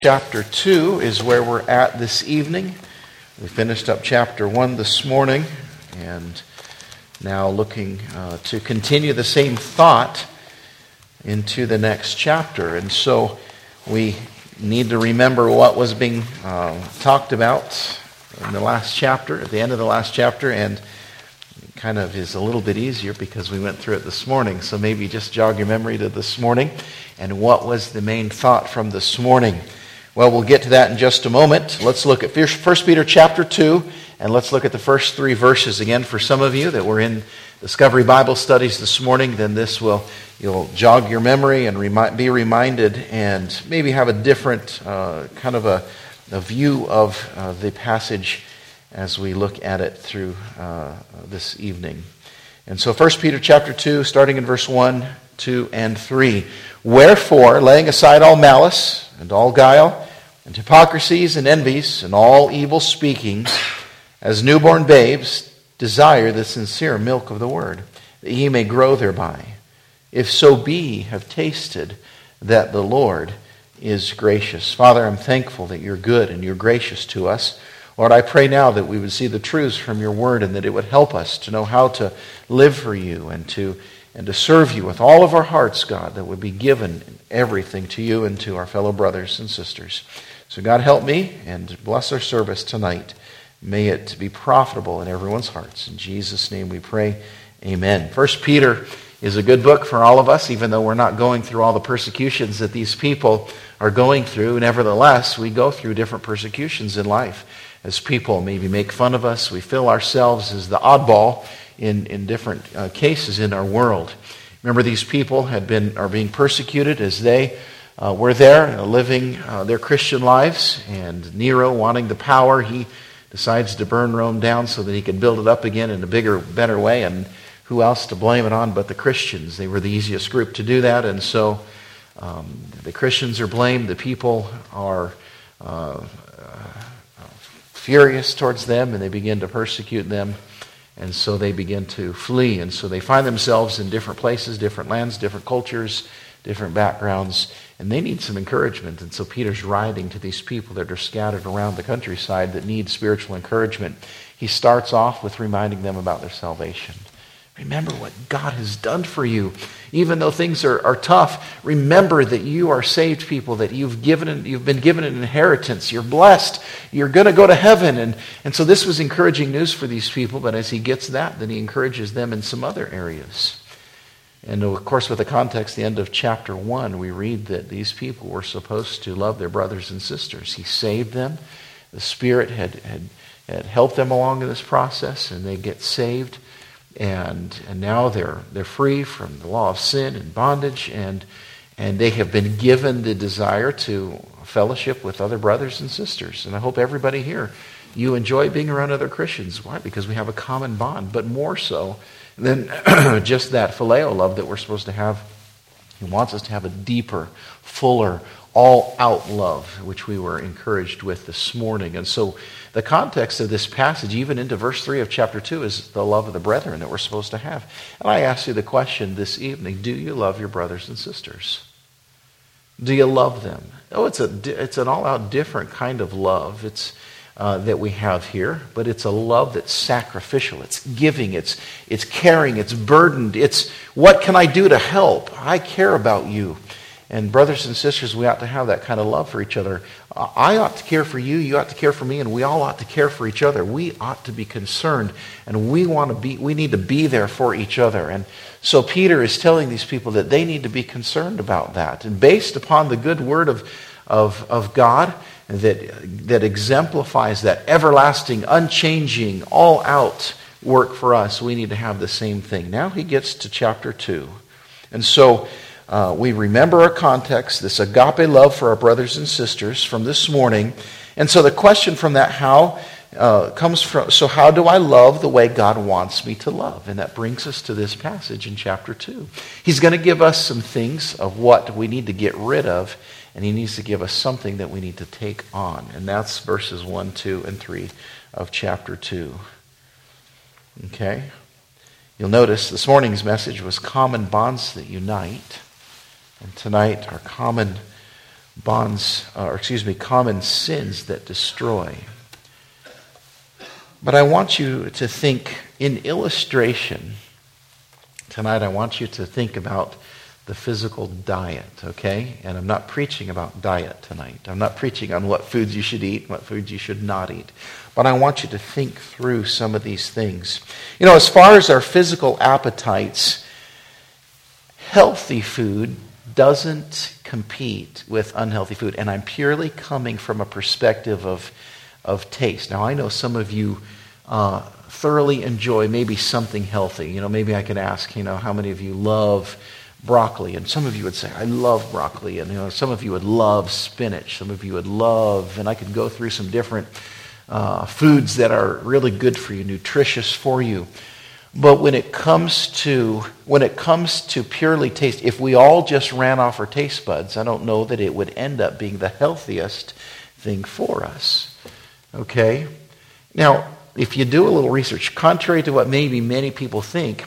Chapter 2 is where we're at this evening. We finished up chapter 1 this morning and now looking to continue the same thought into the next chapter. And so we need to remember what was being talked about in the last chapter, at the end of the last chapter, and it kind of is a little bit easier because we went through it this morning. So maybe just jog your memory to this morning and what was the main thought from this morning. Well, we'll get to that in just a moment. Let's look at 1 Peter chapter 2, and let's look at the first 3 verses again. For some of you that were in Discovery Bible Studies this morning, then you'll jog your memory and be reminded and maybe have a different kind of a view of the passage as we look at it through this evening. And so 1 Peter chapter 2, starting in verse 1, 2, and 3. Wherefore, laying aside all malice and all guile, and hypocrisies and envies, and all evil speakings, as newborn babes, desire the sincere milk of the word, that ye may grow thereby. If so be ye have tasted that the Lord is gracious. Father, I'm thankful that you're good and you're gracious to us. Lord, I pray now that we would see the truths from your word and that it would help us to know how to live for you and to serve you with all of our hearts, God, that would be given everything to you and to our fellow brothers and sisters. So God, help me and bless our service tonight. May it be profitable in everyone's hearts. In Jesus' name we pray, amen. 1 Peter is a good book for all of us, even though we're not going through all the persecutions that these people are going through. Nevertheless, we go through different persecutions in life. As people maybe make fun of us, we feel ourselves as the oddball in different cases in our world. Remember, these people are being persecuted as they were there living their Christian lives, and Nero, wanting the power, he decides to burn Rome down so that he could build it up again in a bigger, better way. And who else to blame it on but the Christians? They were the easiest group to do that, and so the Christians are blamed. The people are furious towards them, and they begin to persecute them. And so they begin to flee. And so they find themselves in different places, different lands, different cultures, different backgrounds. And they need some encouragement. And so Peter's writing to these people that are scattered around the countryside that need spiritual encouragement. He starts off with reminding them about their salvation. Remember what God has done for you. Even though things are tough, remember that you are saved people, that you've been given an inheritance. You're blessed. You're going to go to heaven. And so this was encouraging news for these people, but as he gets that, then he encourages them in some other areas. And of course, with the context, the end of chapter 1, we read that these people were supposed to love their brothers and sisters. He saved them. The Spirit had helped them along in this process, and they get saved. And now they're free from the law of sin and bondage, and they have been given the desire to fellowship with other brothers and sisters. And I hope everybody here, you enjoy being around other Christians. Why? Because we have a common bond, but more so than just that phileo love that we're supposed to have. He wants us to have a deeper, fuller, all-out love, which we were encouraged with this morning. And so the context of this passage, even into verse 3 of chapter 2, is the love of the brethren that we're supposed to have. And I ask you the question this evening, do you love your brothers and sisters? Do you love them? Oh, it's an all-out different kind of love. It's that we have here, but it's a love that's sacrificial. It's giving. It's caring. It's burdened. It's what can I do to help? I care about you. And brothers and sisters, we ought to have that kind of love for each other. I ought to care for you, you ought to care for me, and we all ought to care for each other. We ought to be concerned, and we need to be there for each other. And so Peter is telling these people that they need to be concerned about that. And based upon the good word of God that exemplifies that everlasting, unchanging, all-out work for us, we need to have the same thing. Now he gets to chapter 2. And so we remember our context, this agape love for our brothers and sisters from this morning. And so the question from that comes from, so how do I love the way God wants me to love? And that brings us to this passage in chapter 2. He's going to give us some things of what we need to get rid of, and he needs to give us something that we need to take on. And that's verses 1, 2, and 3 of chapter 2. Okay? You'll notice this morning's message was common bonds that unite. And tonight, our common common sins that destroy. But I want you to think in illustration. Tonight I want you to think about the physical diet, okay? And I'm not preaching about diet tonight. I'm not preaching on what foods you should eat, what foods you should not eat. But I want you to think through some of these things. As far as our physical appetites, healthy food doesn't compete with unhealthy food. And I'm purely coming from a perspective of taste. Now, I know some of you thoroughly enjoy maybe something healthy. Maybe I could ask, how many of you love broccoli? And some of you would say, I love broccoli. And, some of you would love spinach. Some of you would love, and I could go through some different foods that are really good for you, nutritious for you. But when it comes to purely taste, if we all just ran off our taste buds, I don't know that it would end up being the healthiest thing for us. Okay? Now, if you do a little research, contrary to what maybe many people think,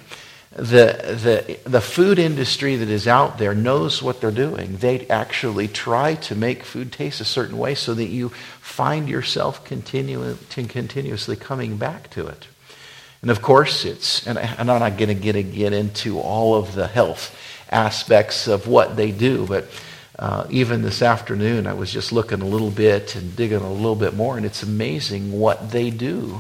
the food industry that is out there knows what they're doing. They actually try to make food taste a certain way so that you find yourself continuously coming back to it. And of course, and I'm not going to get into all of the health aspects of what they do, but even this afternoon, I was just looking a little bit and digging a little bit more, and it's amazing what they do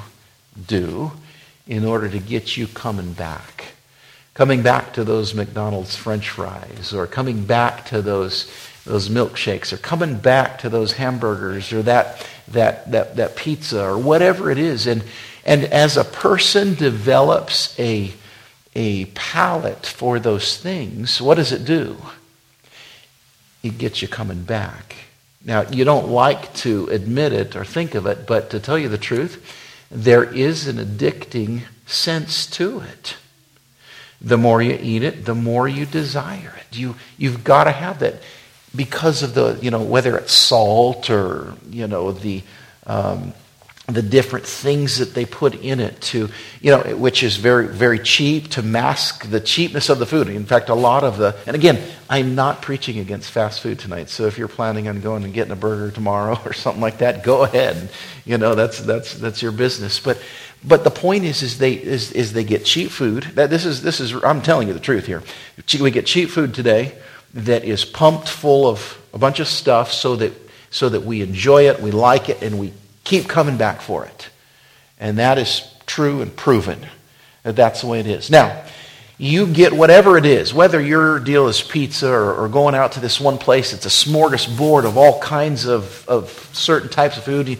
in order to get you coming back to those McDonald's French fries, or coming back to those milkshakes, or coming back to those hamburgers, or that pizza, or whatever it is. And as a person develops a palate for those things, what does it do? It gets you coming back. Now, you don't like to admit it or think of it, but to tell you the truth, there is an addicting sense to it. The more you eat it, the more you desire it. You've got to have that because of the, whether it's salt or, the different things that they put in it to, which is very, very cheap, to mask the cheapness of the food. In fact, a lot of and again, I'm not preaching against fast food tonight, so if you're planning on going and getting a burger tomorrow or something like that, go ahead. That's your business. But the point is they get cheap food. This is I'm telling you the truth here. We get cheap food today that is pumped full of a bunch of stuff so that we enjoy it, we like it, and we keep coming back for it. And that is true and proven. That's the way it is. Now, you get whatever it is, whether your deal is pizza or going out to this one place, it's a smorgasbord of all kinds of certain types of food,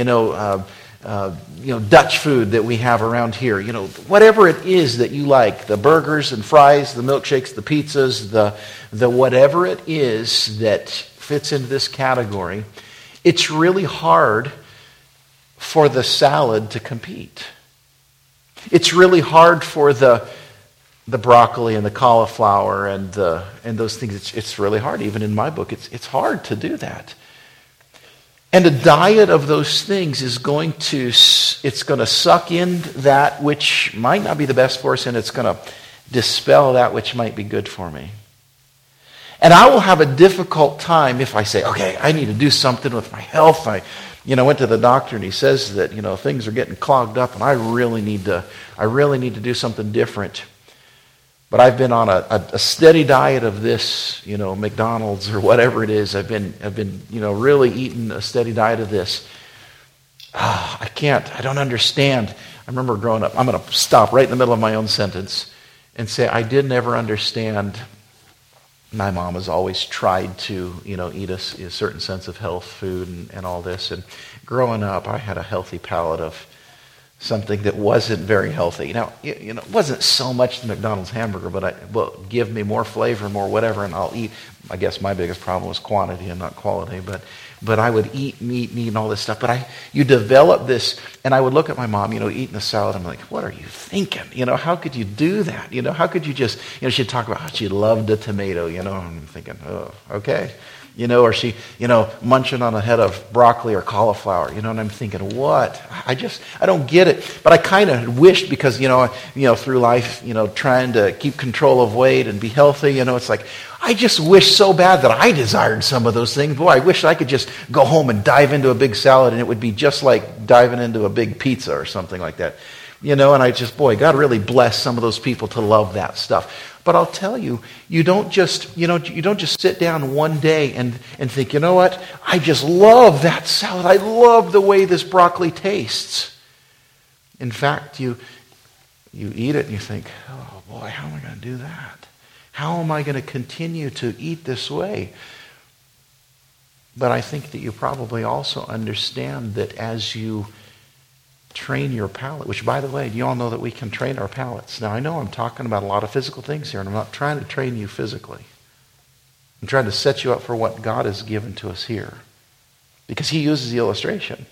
Dutch food that we have around here, whatever it is that you like, the burgers and fries, the milkshakes, the pizzas, the whatever it is that fits into this category, it's really hard for the salad to compete. It's really hard for the broccoli and the cauliflower and those things. It's really hard. Even in my book, it's hard to do that. And a diet of those things is going to suck in that which might not be the best for us, and it's going to dispel that which might be good for me. And I will have a difficult time if I say, okay, I need to do something with my health. I went to the doctor and he says that, things are getting clogged up and I really need to do something different. But I've been on a steady diet of this, McDonald's or whatever it is. I've been really eating a steady diet of this. I don't understand. I remember growing up, I'm going to stop right in the middle of my own sentence and say, I did never understand. My mom has always tried to, eat a certain sense of health food and all this. And growing up, I had a healthy palate of something that wasn't very healthy. Now, it wasn't so much the McDonald's hamburger, but give me more flavor, more whatever, and I'll eat. I guess my biggest problem was quantity and not quality. But I would eat meat and all this stuff. But you develop this, and I would look at my mom, eating a salad. I'm like, what are you thinking? How could you do that? How could you just, she'd talk about how she loved a tomato, and I'm thinking, oh, okay. Or she, munching on a head of broccoli or cauliflower, and I'm thinking, what? I don't get it. But I kind of wished because, through life, trying to keep control of weight and be healthy, it's like, I just wish so bad that I desired some of those things. Boy, I wish I could just go home and dive into a big salad and it would be just like diving into a big pizza or something like that. And I just, God really bless some of those people to love that stuff. But I'll tell you, you don't just sit down one day and think, you know what? I just love that salad. I love the way this broccoli tastes. In fact, you eat it and you think, oh boy, how am I going to do that? How am I going to continue to eat this way? But I think that you probably also understand that as you train your palate, which, by the way, you all know that we can train our palates. Now, I know I'm talking about a lot of physical things here, and I'm not trying to train you physically. I'm trying to set you up for what God has given to us here, because He uses the illustration.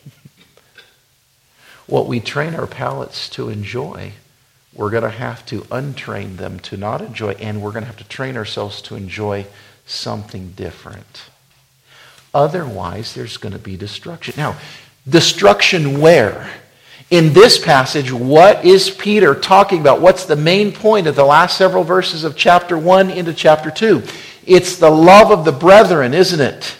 What we train our palates to enjoy, we're going to have to untrain them to not enjoy, and we're going to have to train ourselves to enjoy something different. Otherwise, there's going to be destruction. Now, destruction where? In this passage, what is Peter talking about? What's the main point of the last several verses of chapter 1 into chapter 2? It's the love of the brethren, isn't it?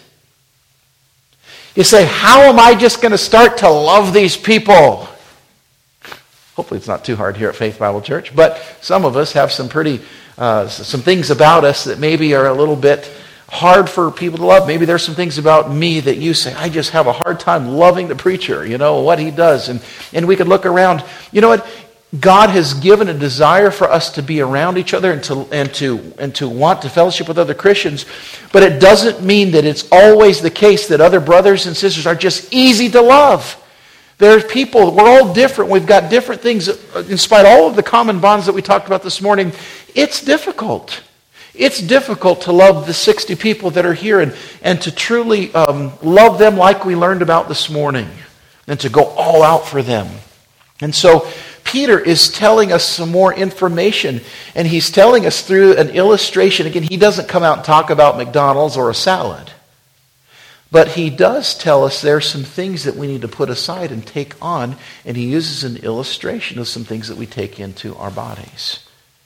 You say, how am I just going to start to love these people? Hopefully it's not too hard here at Faith Bible Church, but some of us have some things about us that maybe are a little bit hard for people to love. Maybe there's some things about me that you say, I just have a hard time loving the preacher, what he does. And we could look around. You know what? God has given a desire for us to be around each other and to want to fellowship with other Christians. But it doesn't mean that it's always the case that other brothers and sisters are just easy to love. There's people, we're all different. We've got different things. In spite of all of the common bonds that we talked about this morning, it's difficult. It's difficult to love the 60 people that are here and to truly love them like we learned about this morning and to go all out for them. And so Peter is telling us some more information, and he's telling us through an illustration. Again, he doesn't come out and talk about McDonald's or a salad, but he does tell us there are some things that we need to put aside and take on, and he uses an illustration of some things that we take into our bodies.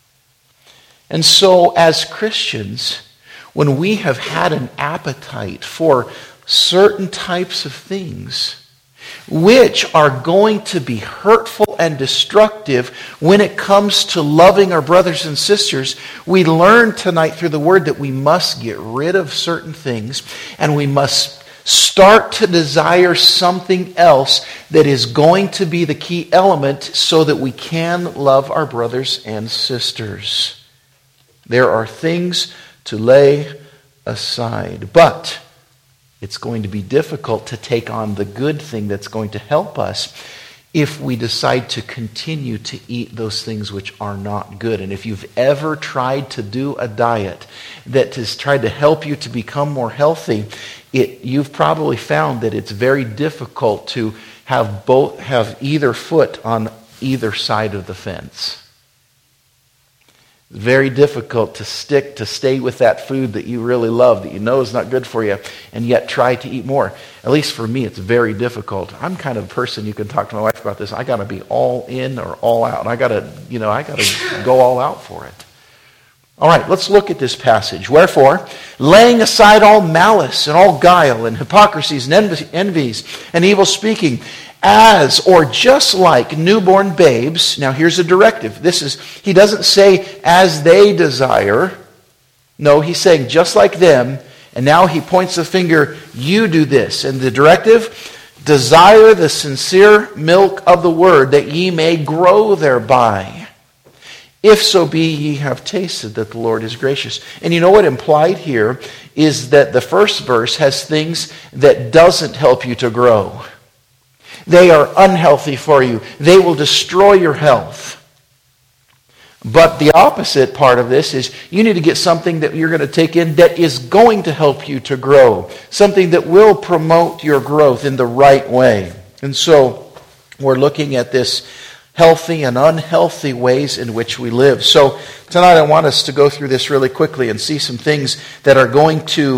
And so as Christians, when we have had an appetite for certain types of things which are going to be hurtful and destructive when it comes to loving our brothers and sisters, we learn tonight through the Word that we must get rid of certain things and we must start to desire something else that is going to be the key element so that we can love our brothers and sisters. There are things to lay aside, but it's going to be difficult to take on the good thing that's going to help us if we decide to continue to eat those things which are not good. And if you've ever tried to do a diet that has tried to help you to become more healthy, you've probably found that it's very difficult to have either foot on either side of the fence. It's very difficult to stay with that food that you really love, that you know is not good for you, and yet try to eat more. At least for me, it's very difficult. I'm kind of a person, you can talk to my wife about this, I got to be all in or all out. I got to go all out for it. All right, let's look at this passage. Wherefore, laying aside all malice and all guile and hypocrisies and envies and evil speaking, as or just like newborn babes. Now here's a directive. He doesn't say as they desire. No, he's saying just like them. And now he points the finger, you do this. And the directive, desire the sincere milk of the word that ye may grow thereby. If so be ye have tasted that the Lord is gracious. And you know what implied here is that the first verse has things that doesn't help you to grow. They are unhealthy for you. They will destroy your health. But the opposite part of this is you need to get something that you're going to take in that is going to help you to grow. Something that will promote your growth in the right way. And so we're looking at this healthy and unhealthy ways in which we live. So tonight I want us to go through this really quickly and see some things that are going to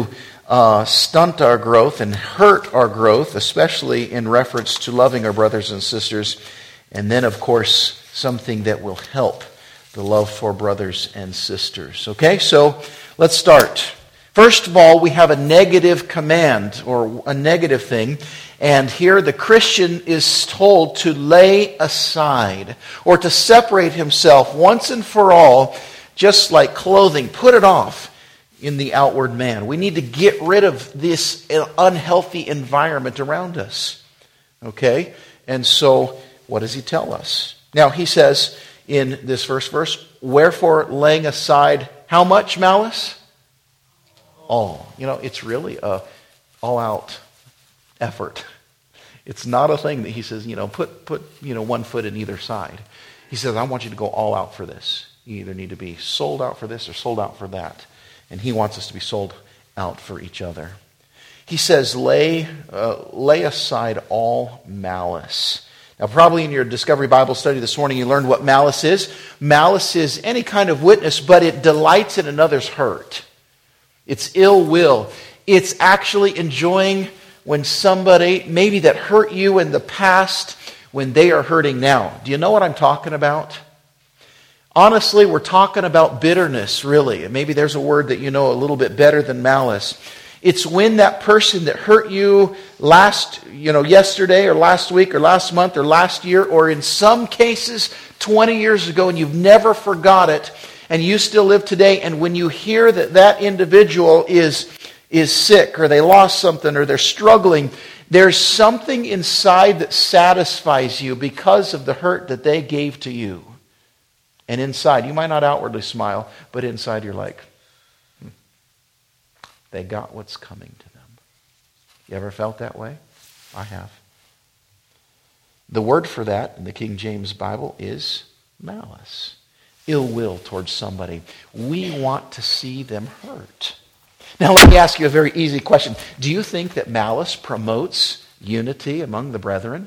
stunt our growth and hurt our growth, especially in reference to loving our brothers and sisters. And then, of course, something that will help the love for brothers and sisters. Okay, so let's start. First of all, we have a negative command or a negative thing. And here the Christian is told to lay aside or to separate himself once and for all, just like clothing, put it off in the outward man. We need to get rid of this unhealthy environment around us. Okay? And so, what does he tell us? Now, he says in this first verse, wherefore laying aside how much malice? All. It's really a all-out effort. It's not a thing that he says, put 1 foot in either side. He says, I want you to go all out for this. You either need to be sold out for this or sold out for that. And he wants us to be sold out for each other. He says, lay aside all malice. Now, probably in your Discovery Bible study this morning, you learned what malice is. Malice is any kind of witness, but it delights in another's hurt. It's ill will. It's actually enjoying when somebody, maybe that hurt you in the past, when they are hurting now. Do you know what I'm talking about? Honestly, we're talking about bitterness, really. And maybe there's a word that you know a little bit better than malice. It's when that person that hurt you yesterday or last week or last month or last year, or in some cases 20 years ago, and you've never forgot it, and you still live today, and when you hear that that individual is sick, or they lost something, or they're struggling, there's something inside that satisfies you because of the hurt that they gave to you. And inside, you might not outwardly smile, but inside you're like, they got what's coming to them. You ever felt that way? I have. The word for that in the King James Bible is malice. Ill will towards somebody. We want to see them hurt. Now let me ask you a very easy question. Do you think that malice promotes unity among the brethren?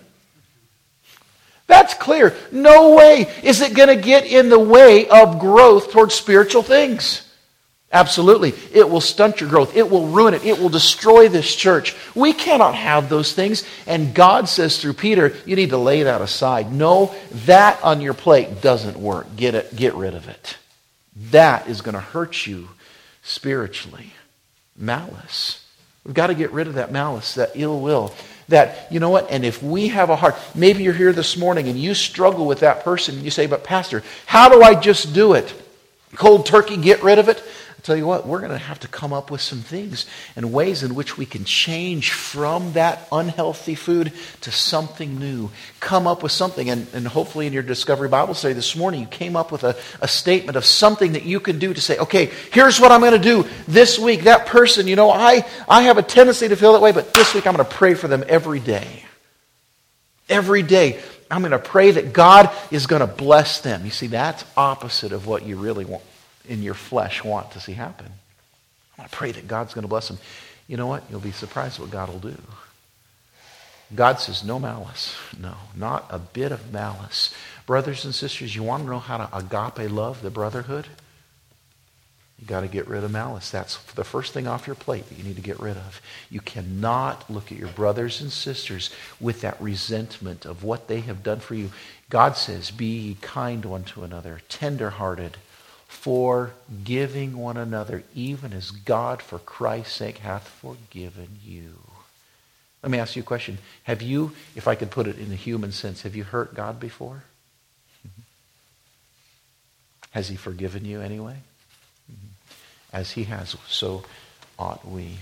That's clear. No way is it going to get in the way of growth towards spiritual things. Absolutely. It will stunt your growth. It will ruin it. It will destroy this church. We cannot have those things. And God says through Peter, you need to lay that aside. No, that on your plate doesn't work. Get rid of it. That is going to hurt you spiritually. Malice. We've got to get rid of that malice, that ill will. That, you know what, and if we have a heart, maybe you're here this morning and you struggle with that person, and you say, but Pastor, how do I just do it? Cold turkey, get rid of it? I'll tell you what, we're going to have to come up with some things and ways in which we can change from that unhealthy food to something new. Come up with something, and hopefully in your Discovery Bible study this morning, you came up with a statement of something that you can do to say, okay, here's what I'm going to do this week. That person, I have a tendency to feel that way, but this week I'm going to pray for them every day. Every day, I'm going to pray that God is going to bless them. You see, that's opposite of what you really want. In your flesh want to see happen. I pray that God's going to bless them. You know what? You'll be surprised what God will do. God says no malice. No, not a bit of malice. Brothers and sisters, you want to know how to agape love the brotherhood? You got to get rid of malice. That's the first thing off your plate that you need to get rid of. You cannot look at your brothers and sisters with that resentment of what they have done for you. God says, be ye kind one to another, tender-hearted, forgiving one another, even as God for Christ's sake hath forgiven you. Let me ask you a question. Have you, if I could put it in a human sense, have you hurt God before? Has he forgiven you anyway? As he has, so ought we.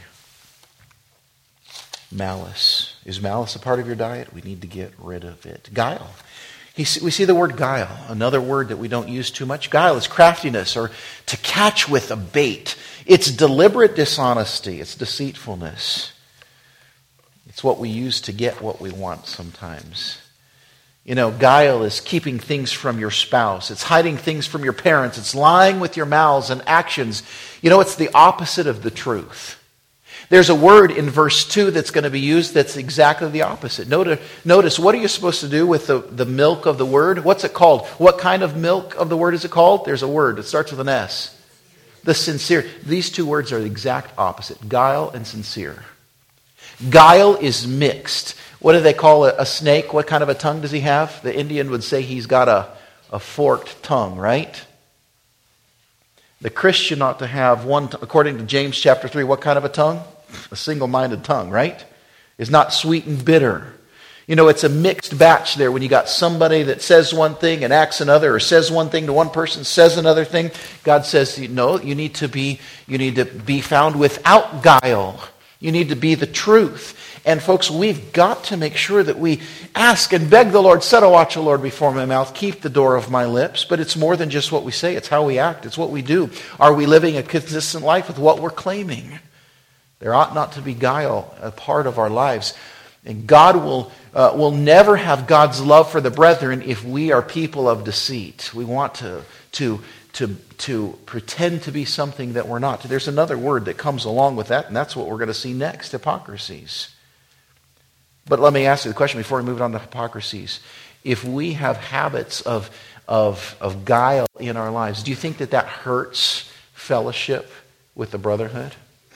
Malice. Is malice a part of your diet? We need to get rid of it. Guile. We see the word guile, another word that we don't use too much. Guile is craftiness, or to catch with a bait. It's deliberate dishonesty. It's deceitfulness. It's what we use to get what we want sometimes. Guile is keeping things from your spouse. It's hiding things from your parents. It's lying with your mouths and actions. It's the opposite of the truth. There's a word in verse 2 that's going to be used that's exactly the opposite. Notice, what are you supposed to do with the milk of the word? What's it called? What kind of milk of the word is it called? There's a word. It starts with an S. the sincere. These two words are the exact opposite. Guile and sincere. Guile is mixed. What do they call a snake? What kind of a tongue does he have? The Indian would say he's got a forked tongue, right? The Christian ought to have one, according to James chapter 3, what kind of a tongue? A single-minded tongue, right? Is not sweet and bitter. You know, it's a mixed batch there when you got somebody that says one thing and acts another, or says one thing to one person, says another thing. God says, no, you need to be found without guile. You need to be the truth. And folks, we've got to make sure that we ask and beg the Lord, set a watch, O Lord, before my mouth, keep the door of my lips. But it's more than just what we say, it's how we act, it's what we do. Are we living a consistent life with what we're claiming? There ought not to be guile a part of our lives. And God will never have God's love for the brethren if we are people of deceit. We want to pretend to be something that we're not. There's another word that comes along with that, and that's what we're going to see next, hypocrisies. But let me ask you the question before we move on to hypocrisies. If we have habits of guile in our lives, do you think that hurts fellowship with the brotherhood?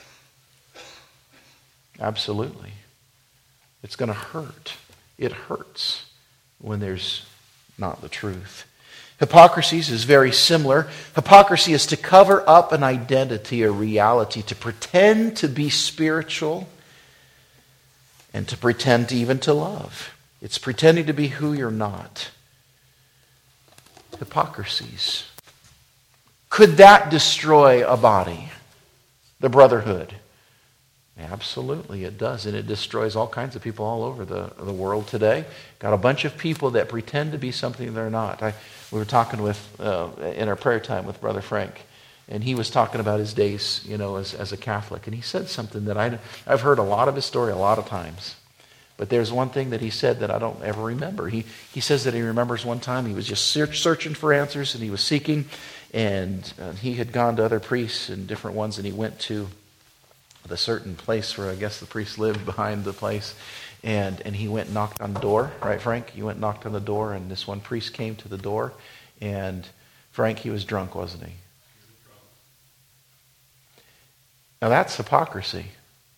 Absolutely. It's going to hurt. It hurts when there's not the truth. Hypocrisies is very similar. Hypocrisy is to cover up an identity or reality, to pretend to be spiritual and to pretend even to love. It's pretending to be who you're not. Hypocrisies. Could that destroy a body? The brotherhood? Absolutely, it does. And it destroys all kinds of people all over the world today. Got a bunch of people that pretend to be something they're not. We were talking in our prayer time with Brother Frank, and he was talking about his days, as a Catholic. And he said something that I've heard a lot of his story a lot of times. But there's one thing that he said that I don't ever remember. He says that he remembers one time he was just searching for answers, and he was seeking, and he had gone to other priests and different ones, and he went to the certain place where I guess the priest lived behind the place, and he went and knocked on the door, right, Frank? You went and knocked on the door, and this one priest came to the door, and Frank, he was drunk, wasn't he? Now that's hypocrisy.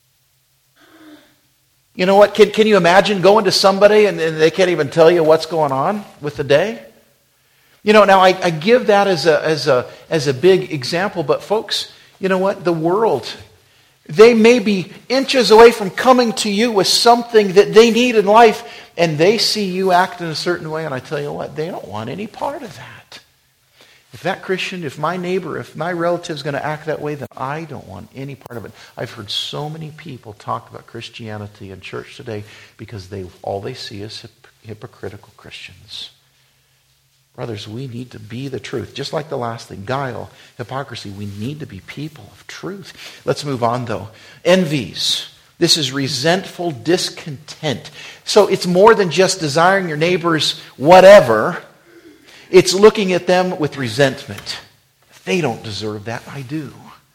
You know what? Can you imagine going to somebody and they can't even tell you what's going on with the day? Now I give that as a big example, but folks, you know what? The world, they may be inches away from coming to you with something that they need in life, and they see you act in a certain way, and I tell you what, they don't want any part of that. If that Christian, if my neighbor, if my relative is going to act that way, then I don't want any part of it. I've heard so many people talk about Christianity in church today because all they see is hypocritical Christians. Brothers, we need to be the truth. Just like the last thing, guile, hypocrisy, we need to be people of truth. Let's move on, though. Envies. This is resentful discontent. So it's more than just desiring your neighbor's whatever. It's looking at them with resentment. They don't deserve that. I do. Do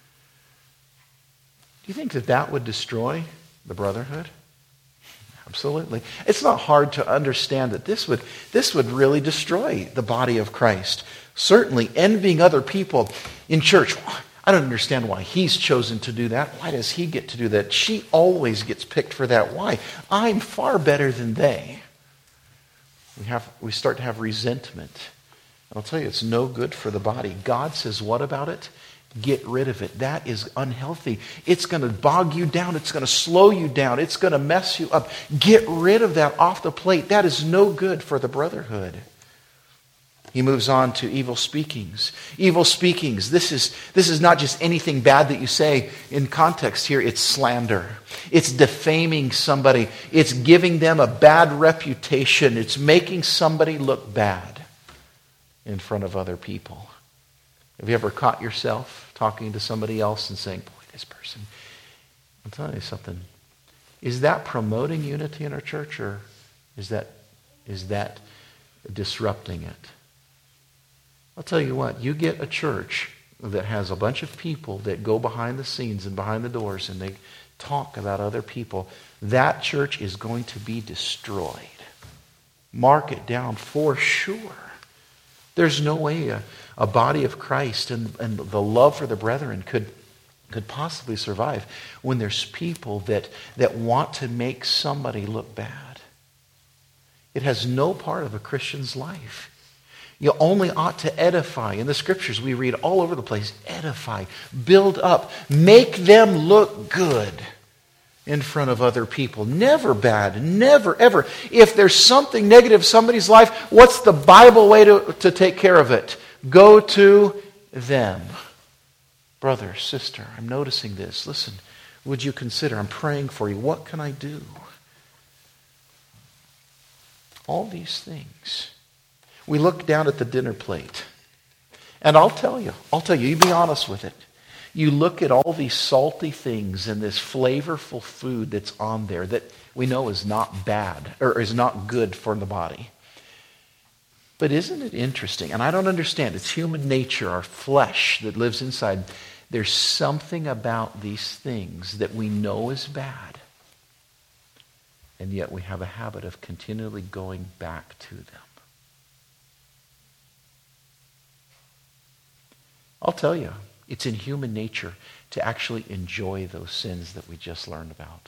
you think that would destroy the brotherhood? Absolutely. It's not hard to understand that this would really destroy the body of Christ. Certainly, envying other people in church. I don't understand why he's chosen to do that. Why does he get to do that? She always gets picked for that. Why? I'm far better than they. We start to have resentment. And I'll tell you, it's no good for the body. God says, what about it? Get rid of it. That is unhealthy. It's going to bog you down. It's going to slow you down. It's going to mess you up. Get rid of that off the plate. That is no good for the brotherhood. He moves on to evil speakings. Evil speakings. This is not just anything bad that you say in context here. It's slander. It's defaming somebody. It's giving them a bad reputation. It's making somebody look bad in front of other people. Have you ever caught yourself talking to somebody else and saying, boy, this person, I'm telling you something. Is that promoting unity in our church, or is that disrupting it? I'll tell you what, you get a church that has a bunch of people that go behind the scenes and behind the doors and they talk about other people, that church is going to be destroyed. Mark it down for sure. There's no way a body of Christ and the love for the brethren could possibly survive when there's people that want to make somebody look bad. It has no part of a Christian's life. You only ought to edify. In the scriptures we read all over the place, edify, build up, make them look good in front of other people. Never bad, never, ever. If there's something negative in somebody's life, what's the Bible way to take care of it? Go to them. Brother, sister, I'm noticing this. Listen, would you consider, I'm praying for you. What can I do? All these things. We look down at the dinner plate. And I'll tell you, you be honest with it. You look at all these salty things and this flavorful food that's on there that we know is not bad or is not good for the body. But isn't it interesting? And I don't understand. It's human nature, our flesh that lives inside. There's something about these things that we know is bad. And yet we have a habit of continually going back to them. I'll tell you, it's in human nature to actually enjoy those sins that we just learned about.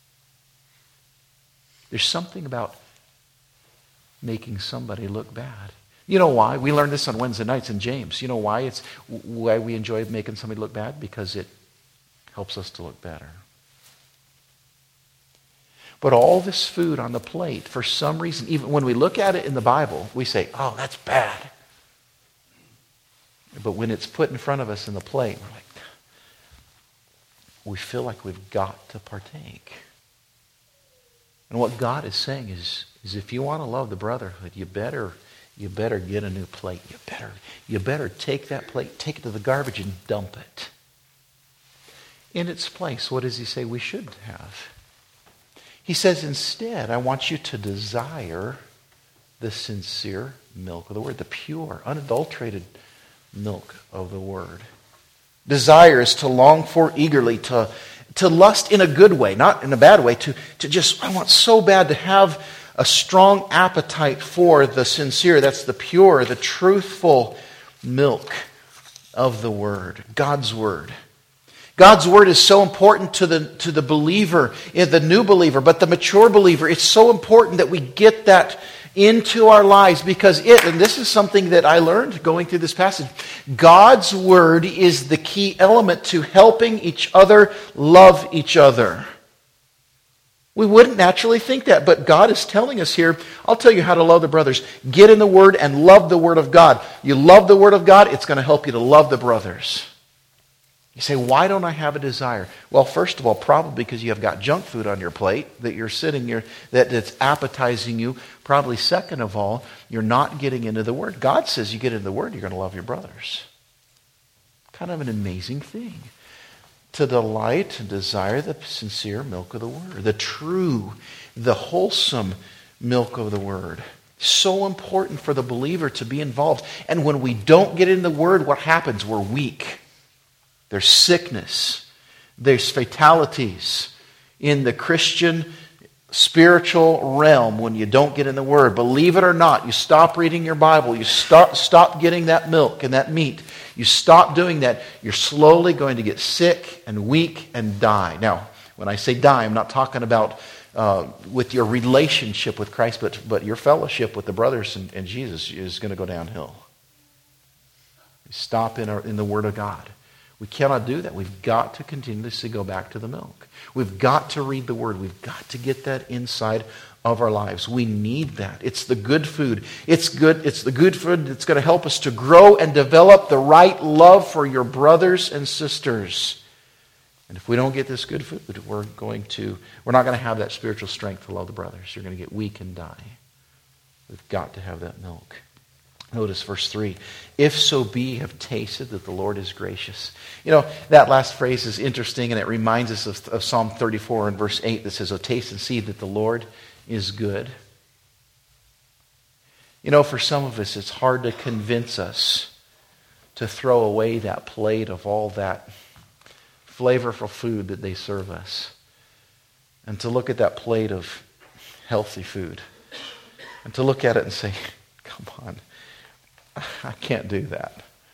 There's something about making somebody look bad. You know why? We learned this on Wednesday nights in James. You know why we enjoy making somebody look bad? Because it helps us to look better. But all this food on the plate, for some reason, even when we look at it in the Bible, we say, oh, that's bad. But when it's put in front of us in the plate, we're like, we feel like we've got to partake. And what God is saying is if you want to love the brotherhood, you better get a new plate. You better take that plate, take it to the garbage and dump it. In its place, what does he say we should have? He says, instead, I want you to desire the sincere milk of the word, the pure, unadulterated milk of the word. Desire is to long for eagerly, to lust in a good way, not in a bad way, to just, I want so bad to have a strong appetite for the sincere, that's the pure, the truthful milk of the word, God's word. God's word is so important to the believer, the new believer, but the mature believer, it's so important that we get that into our lives because and this is something that I learned going through this passage, God's word is the key element to helping each other love each other. We wouldn't naturally think that, but God is telling us here, I'll tell you how to love the brothers. Get in the word and love the word of God. You love the word of God, it's going to help you to love the brothers. You say, why don't I have a desire? Well, first of all, probably because you have got junk food on your plate that you're sitting here, that's appetizing you. Probably second of all, you're not getting into the Word. God says you get into the Word, you're going to love your brothers. Kind of an amazing thing. To delight and desire the sincere milk of the Word. The true, the wholesome milk of the Word. So important for the believer to be involved. And when we don't get in the Word, what happens? We're weak. There's sickness. There's fatalities in the Christian spiritual realm when you don't get in the Word. Believe it or not, you stop reading your Bible. You stop getting that milk and that meat. You stop doing that. You're slowly going to get sick and weak and die. Now, when I say die, I'm not talking about with your relationship with Christ, but your fellowship with the brothers and Jesus is going to go downhill. Stop in the Word of God. We cannot do that. We've got to continuously go back to the milk. We've got to read the Word. We've got to get that inside of our lives. We need that. It's the good food. It's the good food that's going to help us to grow and develop the right love for your brothers and sisters. And if we don't get this good food, we're not going to have that spiritual strength to love the brothers. You're going to get weak and die. We've got to have that milk. Notice verse 3. If so be you have tasted that the Lord is gracious. You know, that last phrase is interesting, and it reminds us of Psalm 34 and verse 8 that says, "Oh, taste and see that the Lord is good." You know, for some of us, it's hard to convince us to throw away that plate of all that flavorful food that they serve us and to look at that plate of healthy food and to look at it and say, come on, I can't do that.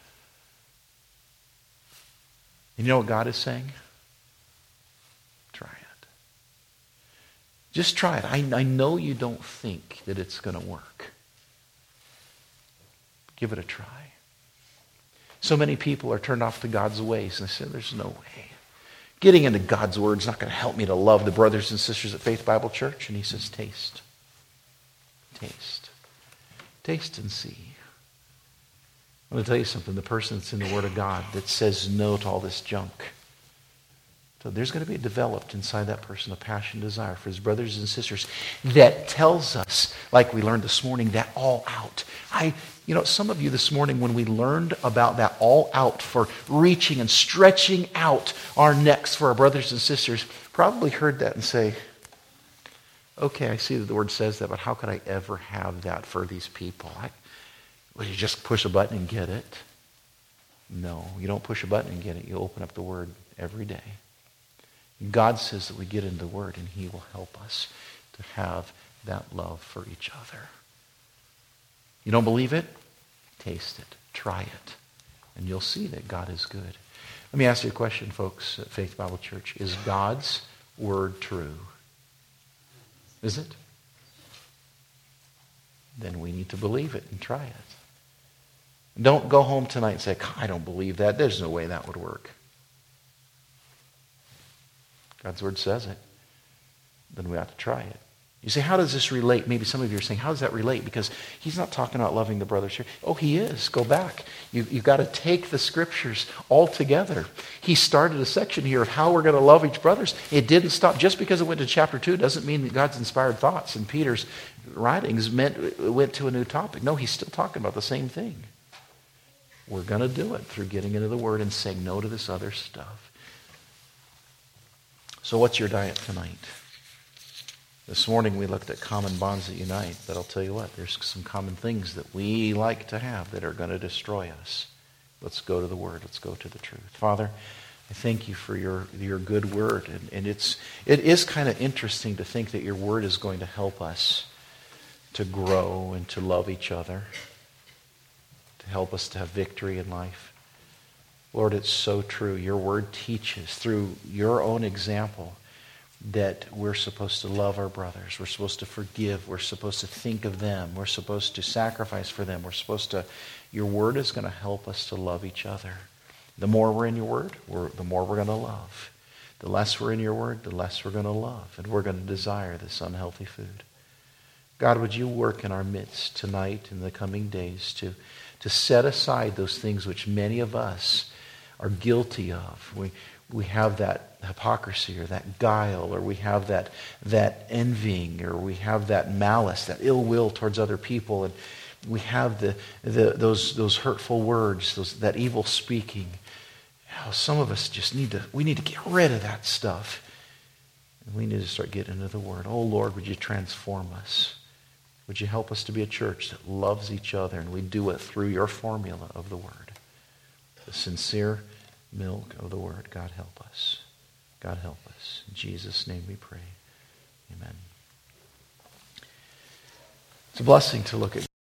And you know what God is saying? Try it. Just try it. I know you don't think that it's going to work. Give it a try. So many people are turned off to God's ways, and they say, there's no way. Getting into God's word is not going to help me to love the brothers and sisters at Faith Bible Church. And he says, taste. Taste. Taste and see. I'm going to tell you something. The person that's in the Word of God that says no to all this junk, so there's going to be developed inside that person a passion, desire for his brothers and sisters that tells us, like we learned this morning, that all out. Some of you this morning, when we learned about that all out for reaching and stretching out our necks for our brothers and sisters, probably heard that and say, okay, I see that the Word says that, but how could I ever have that for these people? Would you just push a button and get it? No, you don't push a button and get it. You open up the Word every day. God says that we get into the Word and he will help us to have that love for each other. You don't believe it? Taste it. Try it. And you'll see that God is good. Let me ask you a question, folks, at Faith Bible Church. Is God's Word true? Is it? Then we need to believe it and try it. Don't go home tonight and say, I don't believe that. There's no way that would work. God's Word says it. Then we ought to try it. You say, how does this relate? Maybe some of you are saying, how does that relate? Because he's not talking about loving the brothers here. Oh, he is. Go back. You've got to take the Scriptures all together. He started a section here of how we're going to love each brothers. It didn't stop. Just because it went to chapter 2 doesn't mean that God's inspired thoughts in Peter's writings went to a new topic. No, he's still talking about the same thing. We're going to do it through getting into the Word and saying no to this other stuff. So what's your diet tonight? This morning we looked at common bonds that unite, but I'll tell you what, there's some common things that we like to have that are going to destroy us. Let's go to the Word. Let's go to the truth. Father, I thank you for your good Word. And it is kind of interesting to think that your Word is going to help us to grow and to love each other, to help us to have victory in life. Lord, it's so true. Your Word teaches through your own example that we're supposed to love our brothers. We're supposed to forgive. We're supposed to think of them. We're supposed to sacrifice for them. Your Word is going to help us to love each other. The more we're in your Word, the more we're going to love. The less we're in your Word, the less we're going to love. And we're going to desire this unhealthy food. God, would you work in our midst tonight and the coming days to set aside those things which many of us are guilty of. We have that hypocrisy or that guile, or we have that envying, or we have that malice, that ill will towards other people, and we have those hurtful words, that evil speaking. Some of us just need to get rid of that stuff. And we need to start getting into the Word. Oh Lord, would you transform us? Would you help us to be a church that loves each other, and we do it through your formula of the Word. The sincere milk of the Word. God help us. God help us. In Jesus' name we pray. Amen. It's a blessing to look at